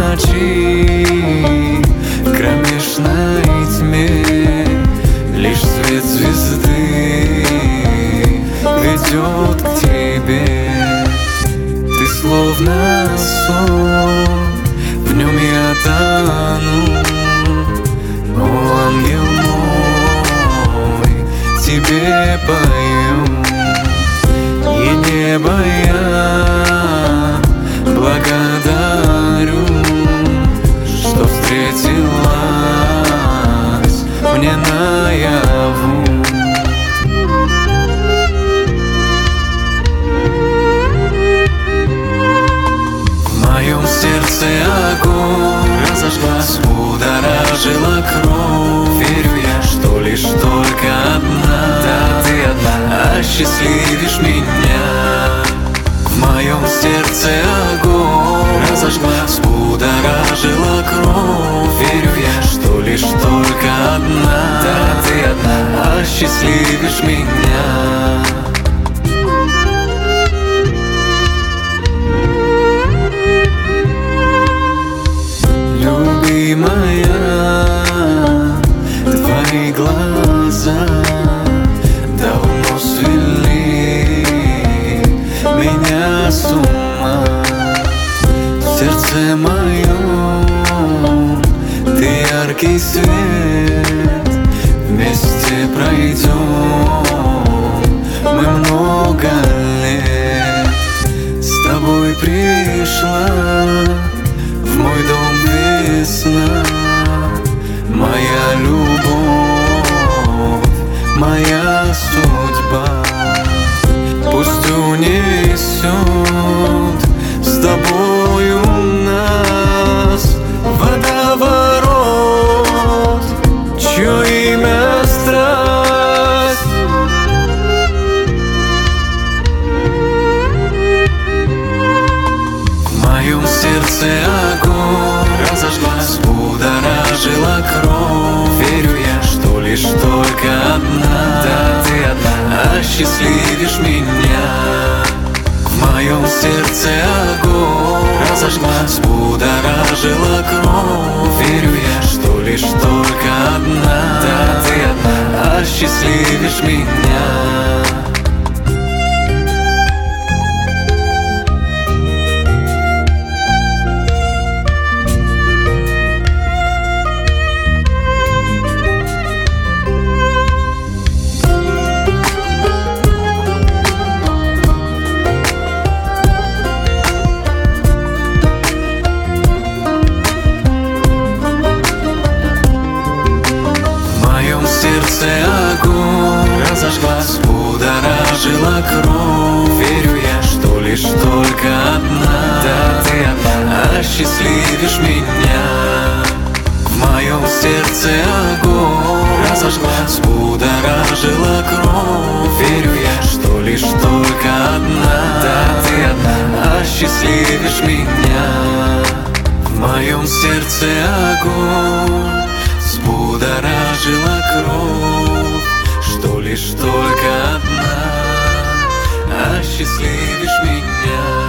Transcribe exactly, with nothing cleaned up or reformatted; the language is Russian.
ночи, кромешной тьме лишь свет звезды ведет к тебе. Ты словно сон, в нем я тону. О, ангел мой, тебе пою, и небо я благодарю, что встретилась мне наяву. В моем сердце огонь разожглась, будоражила кровь. Верю я, что лишь только одна, да, ты одна, осчастливишь меня. В моем сердце огонь разожглась, будоражила кровь. Верю я, что лишь только одна, да, ты одна, осчастливишь меня. Любимая, твои глаза давно свели меня с ума. В сердце моем ты яркий свет, вместе пройдем мы много лет. С тобой пришла в мой дом весна, моя любовь, моя судьба. Пусть унесет с тобою нас водоворот, чье имя страсть. В моем сердце огонь разожглась, будоражила кровь. Верю я, что лишь только одна, да, ты одна, осчастливишь меня. В моем сердце огонь разожглась, будоражила кровь. Верю я, что лишь только одна, да, ты одна, осчастливишь меня. Сердце огонь разожглась, будоражила кровь. Верю я, что лишь только одна, да, ты одна, осчастливишь меня. В моем сердце огонь разожглась, будоражила кровь. Верю я, что лишь только одна, да, ты одна, осчастливишь меня. В моем сердце огонь будоражила кровь, что лишь только одна, осчастливишь меня.